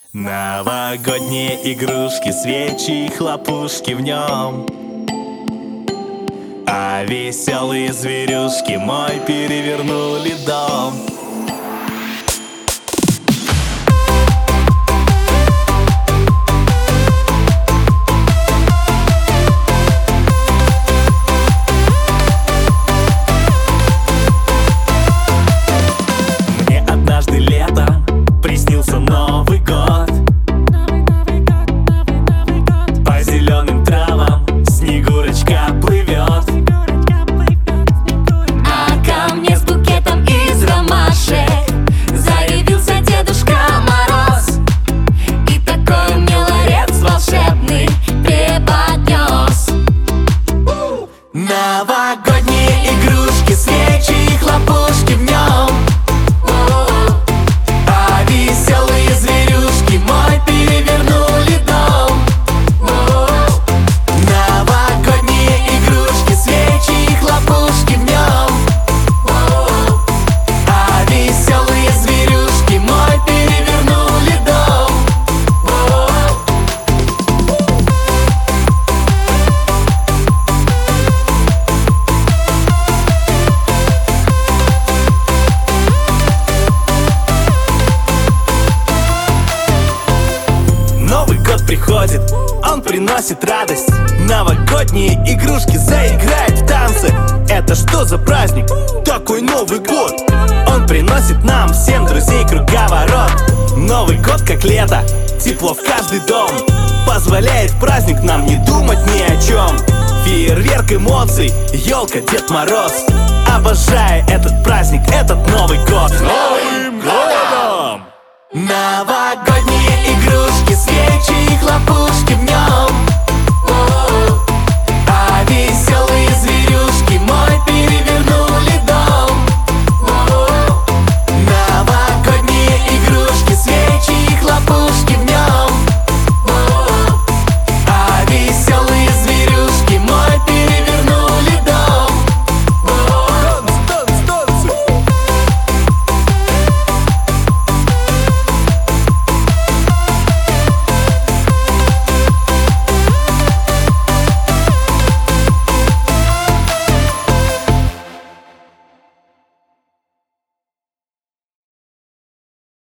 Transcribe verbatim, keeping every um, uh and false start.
Новогодние игрушки, свечи и хлопушки в нем. А веселые зверюшки мой перевернули дом. Мне однажды летом приснился Новый год. По зеленым травам Снегурочка плывет. А ко мне с букетом из ромашек заявился Дедушка Мороз. И такой мне ларец волшебный преподнес. Новогодние игрушки, свечи и хлопушки в нем. А веселые зверюшки мой перевернули дом. Новогодние игрушки, свечи и хлопушки в нем. А веселые зверюшки мой перевернули дом. Новый год приходит, он приносит радость. Новогодние игрушки заиграют в танцы. Это что за праздник? Такой Новый год. Он приносит нам всем друзей круговорот. Новый год как лето, тепло в каждый дом. Позволяет праздник нам не думать ни о чем. Фейерверк эмоций, елка, Дед Мороз. Обожаю этот праздник, этот Новый год. С Новым годом! Новогодний